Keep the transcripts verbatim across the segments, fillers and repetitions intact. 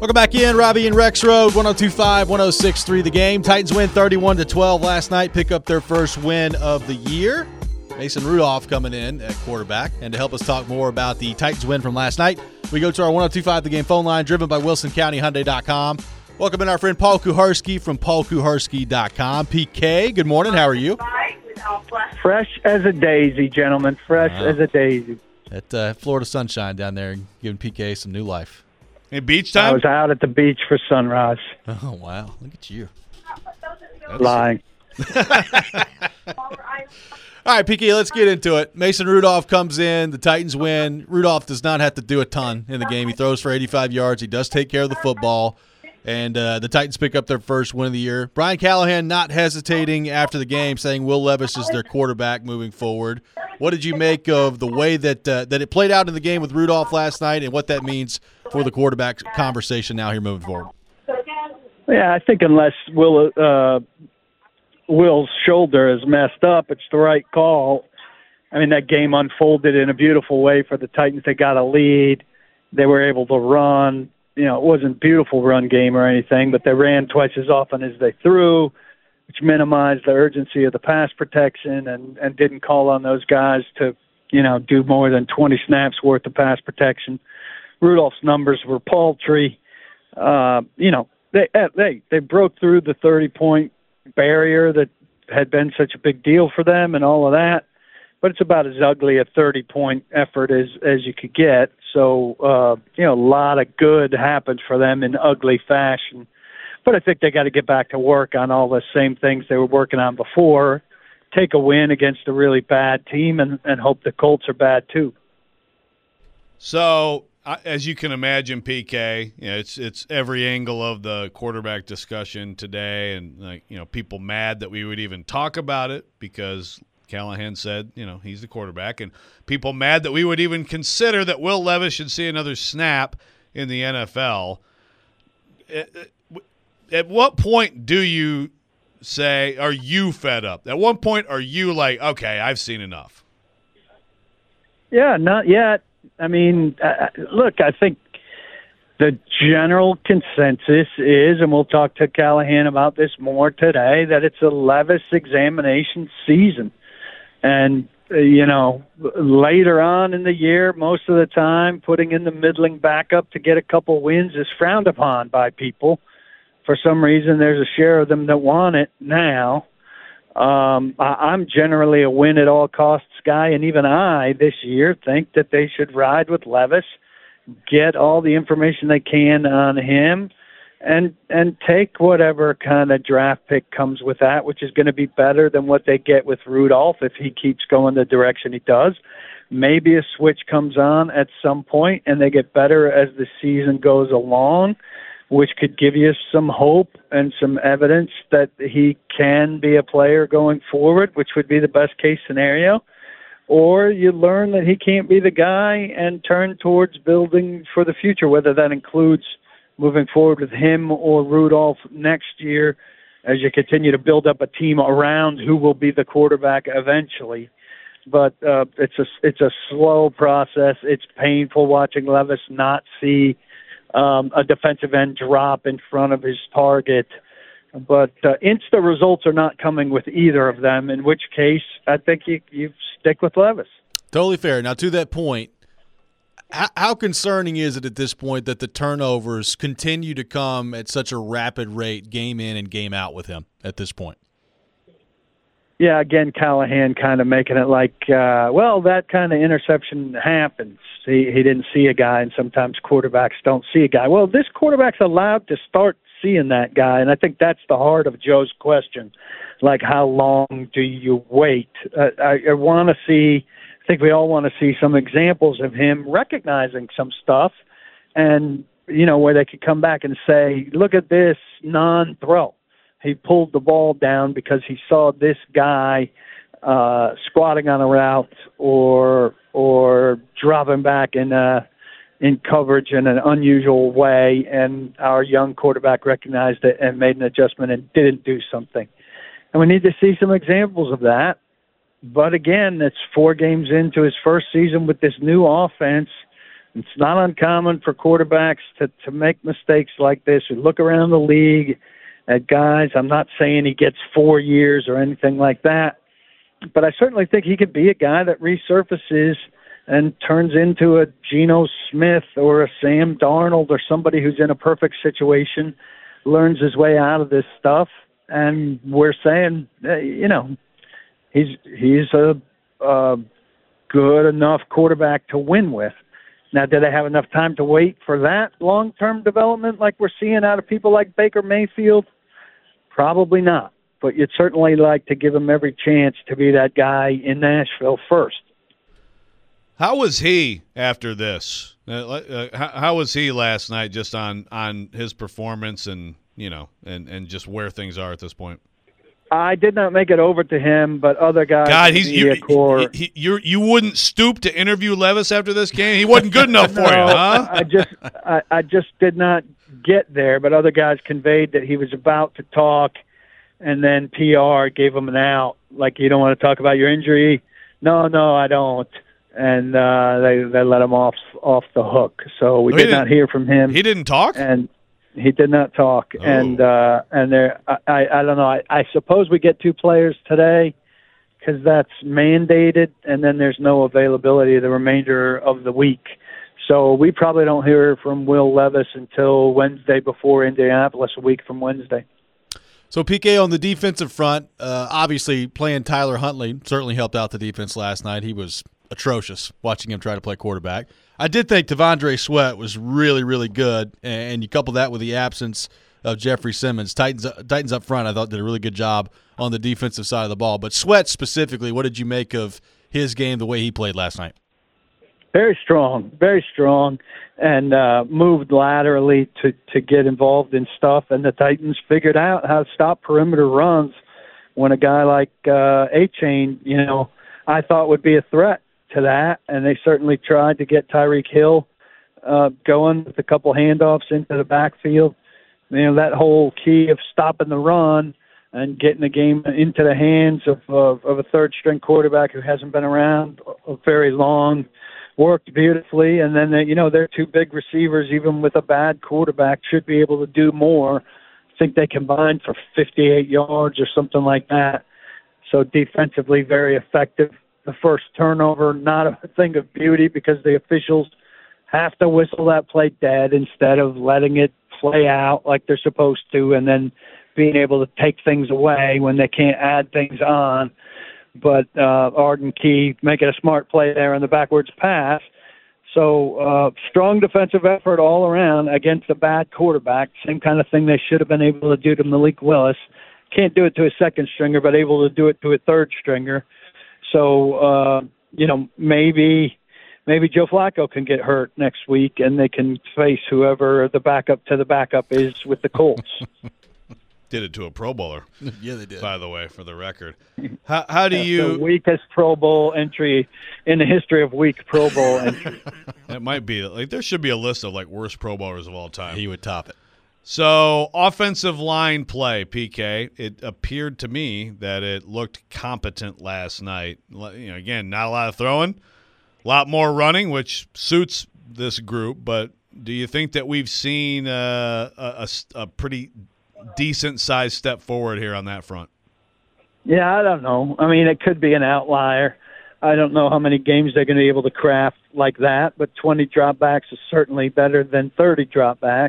Welcome back in, Robbie and Rex Road, one oh two point five, one oh six point three The Game. Titans win thirty-one to twelve last night, pick up their first win of the year. Mason Rudolph coming in at quarterback. And to help us talk more about the Titans win from last night, we go to our one oh two point five The Game phone line, driven by Wilson County Hyundai dot com. Welcome in our friend Paul Kuharsky from Paul Kuharsky dot com. P K, good morning. How are you? Fresh as a daisy, gentlemen. Fresh wow. as a daisy. At uh, Florida Sunshine down there, giving P K some new life. Hey, beach time? I was out at the beach for sunrise. Oh, wow. Look at you. That's... Lying. All right, P K, let's get into it. Mason Rudolph comes in. The Titans win. Rudolph does not have to do a ton in the game. He throws for eighty-five yards. He does take care of the football. And uh, the Titans pick up their first win of the year. Brian Callahan not hesitating after the game, saying Will Levis is their quarterback moving forward. What did you make of the way that uh, that it played out in the game with Rudolph last night and what that means for the quarterback conversation now here moving forward? Yeah, I think unless Will uh, Will's shoulder is messed up, it's the right call. I mean, that game unfolded in a beautiful way for the Titans. They got a lead. They were able to run. You know, it wasn't a beautiful run game or anything, but they ran twice as often as they threw, which minimized the urgency of the pass protection and, and didn't call on those guys to, you know, do more than twenty snaps worth of pass protection. Rudolph's numbers were paltry. Uh, you know, they, they, they broke through the thirty-point barrier that had been such a big deal for them and all of that. But it's about as ugly a thirty-point effort as, as you could get. So, uh, you know, a lot of good happened for them in ugly fashion. But I think they got to get back to work on all the same things they were working on before, take a win against a really bad team, and, and hope the Colts are bad too. So, uh, as you can imagine, P K, you know, it's it's every angle of the quarterback discussion today, and like you know, people mad that we would even talk about it because Callahan said, you know, he's the quarterback, and people mad that we would even consider that Will Levis should see another snap in the N F L. At, at what point do you say, are you fed up? At one point, are you like, okay, I've seen enough? Yeah, not yet. I mean, uh, look, I think the general consensus is, and we'll talk to Callahan about this more today, that it's a Levis examination season. And, uh, you know, later on in the year, most of the time, putting in the middling backup to get a couple wins is frowned upon by people. For some reason, there's a share of them that want it now. Um, I, I'm generally a win-at-all-costs guy, and even I, this year, think that they should ride with Levis, get all the information they can on him, and and take whatever kind of draft pick comes with that, which is going to be better than what they get with Rudolph if he keeps going the direction he does. Maybe a switch comes on at some point, and they get better as the season goes along, which could give you some hope and some evidence that he can be a player going forward, which would be the best-case scenario. Or you learn that he can't be the guy and turn towards building for the future, whether that includes moving forward with him or Rudolph next year as you continue to build up a team around who will be the quarterback eventually. But uh, it's a it's a slow process. It's painful watching Levis not see um, a defensive end drop in front of his target. But uh, insta results are not coming with either of them, in which case I think you, you stick with Levis. Totally fair. Now, to that point, how, how concerning is it at this point that the turnovers continue to come at such a rapid rate game in and game out with him at this point? Yeah, again, Callahan kind of making it like, uh, well, that kind of interception happens. He, he didn't see a guy, and sometimes quarterbacks don't see a guy. Well, this quarterback's allowed to start seeing that guy, and I think that's the heart of Joe's question. Like, how long do you wait? Uh, I, I want to see – I think we all want to see some examples of him recognizing some stuff and, you know, where they could come back and say, look at this non-throw. He pulled the ball down because he saw this guy uh, squatting on a route or or dropping back in a, in coverage in an unusual way, and our young quarterback recognized it and made an adjustment and didn't do something. And we need to see some examples of that. But again, it's four games into his first season with this new offense. It's not uncommon for quarterbacks to, to make mistakes like this. You look around the league at guys. I'm not saying he gets four years or anything like that, but I certainly think he could be a guy that resurfaces and turns into a Geno Smith or a Sam Darnold or somebody who's in a perfect situation, learns his way out of this stuff. And we're saying, uh, you know, he's he's a, a good enough quarterback to win with. Now, do they have enough time to wait for that long-term development like we're seeing out of people like Baker Mayfield? Probably not. But you'd certainly like to give him every chance to be that guy in Nashville first. How was he after this? Uh, uh, how, how was he last night just on, on his performance and, you know, and, and just where things are at this point? I did not make it over to him, but other guys. God, he's you. Core, he, you you wouldn't stoop to interview Levis after this game. He wasn't good enough for no, you, huh? I just I, I just did not get there. But other guys conveyed that he was about to talk, and then P R gave him an out. Like, you don't want to talk about your injury? No, no, I don't. And uh, they they let him off off the hook. So we oh, did not hear from him. He didn't talk. And he did not talk, oh. and uh, and there, I, I, I don't know. I, I suppose we get two players today because that's mandated, and then there's no availability the remainder of the week. So we probably don't hear from Will Levis until Wednesday before Indianapolis, a week from Wednesday. So P K on the defensive front, uh, obviously playing Tyler Huntley certainly helped out the defense last night. He was atrocious watching him try to play quarterback. I did think T'Vondre Sweat was really, really good, and you couple that with the absence of Jeffrey Simmons. Titans, Titans up front, I thought, did a really good job on the defensive side of the ball. But Sweat specifically, what did you make of his game, the way he played last night? Very strong, very strong, and uh, moved laterally to, to get involved in stuff. And the Titans figured out how to stop perimeter runs when a guy like uh, A-Chain, you know, I thought would be a threat to that, and they certainly tried to get Tyreek Hill uh, going with a couple handoffs into the backfield. You know, that whole key of stopping the run and getting the game into the hands of of, of a third-string quarterback who hasn't been around very long worked beautifully. And then, they, you know, they're two big receivers, even with a bad quarterback, should be able to do more. I think they combined for fifty-eight yards or something like that. So defensively, very effective. The first turnover, not a thing of beauty because the officials have to whistle that play dead instead of letting it play out like they're supposed to and then being able to take things away when they can't add things on. But uh, Arden Key making a smart play there on the backwards pass. So uh, strong defensive effort all around against a bad quarterback. Same kind of thing they should have been able to do to Malik Willis. Can't do it to a second stringer, but able to do it to a third stringer. So, uh, you know, maybe maybe Joe Flacco can get hurt next week and they can face whoever the backup to the backup is with the Colts. Did it to a Pro Bowler. Yeah, they did. By the way, for the record. How, how do That's you – the weakest Pro Bowl entry in the history of weak Pro Bowl entries. It might be. Like, there should be a list of, like, worst Pro Bowlers of all time. He would top it. So, offensive line play, P K, it appeared to me that it looked competent last night. You know, again, not a lot of throwing, a lot more running, which suits this group. But do you think that we've seen uh, a, a, a pretty decent-sized step forward here on that front? Yeah, I don't know. I mean, it could be an outlier. I don't know how many games they're going to be able to craft like that, but twenty dropbacks is certainly better than thirty dropbacks.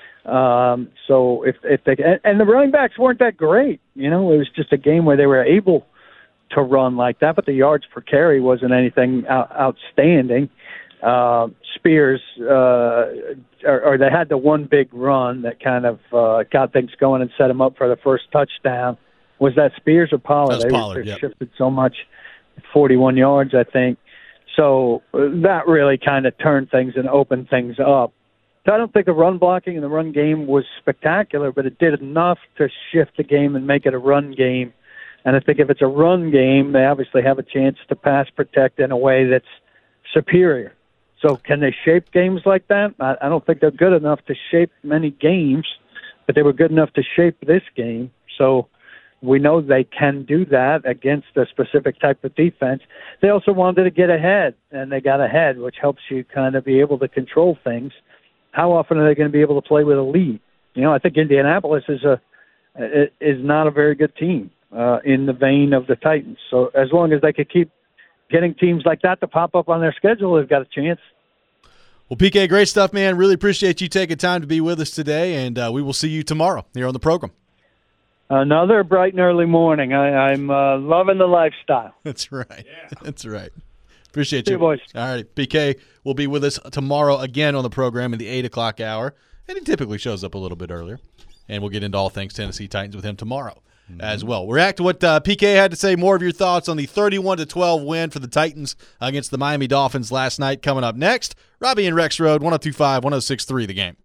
Um, so if if they and, and the running backs weren't that great, you know, it was just a game where they were able to run like that, but the yards per carry wasn't anything out, outstanding. Uh, Spears, uh, or, or they had the one big run that kind of uh, got things going and set them up for the first touchdown. Was that Spears or Pollard? That was they Pollard, they yep. shifted so much, forty-one yards, I think. So uh, that really kind of turned things and opened things up. So I don't think the run blocking and the run game was spectacular, but it did enough to shift the game and make it a run game. And I think if it's a run game, they obviously have a chance to pass protect in a way that's superior. So can they shape games like that? I, I don't think they're good enough to shape many games, but they were good enough to shape this game. So we know they can do that against a specific type of defense. They also wanted to get ahead, and they got ahead, which helps you kind of be able to control things. How often are they going to be able to play with a lead? You know, I think Indianapolis is a is not a very good team uh, in the vein of the Titans. So as long as they could keep getting teams like that to pop up on their schedule, they've got a chance. Well, P K, great stuff, man. Really appreciate you taking time to be with us today, and uh, we will see you tomorrow here on the program. Another bright and early morning. I, I'm uh, loving the lifestyle. That's right. Yeah. That's right. Appreciate See you. you, boys. All right. P K will be with us tomorrow again on the program in the eight o'clock hour, and he typically shows up a little bit earlier. And we'll get into all things Tennessee Titans with him tomorrow mm-hmm. as well. We'll react to what uh, P K had to say, more of your thoughts on the thirty-one to twelve win for the Titans against the Miami Dolphins last night coming up next. Robbie and Rex Road, one oh two point five, one oh six point three The Game.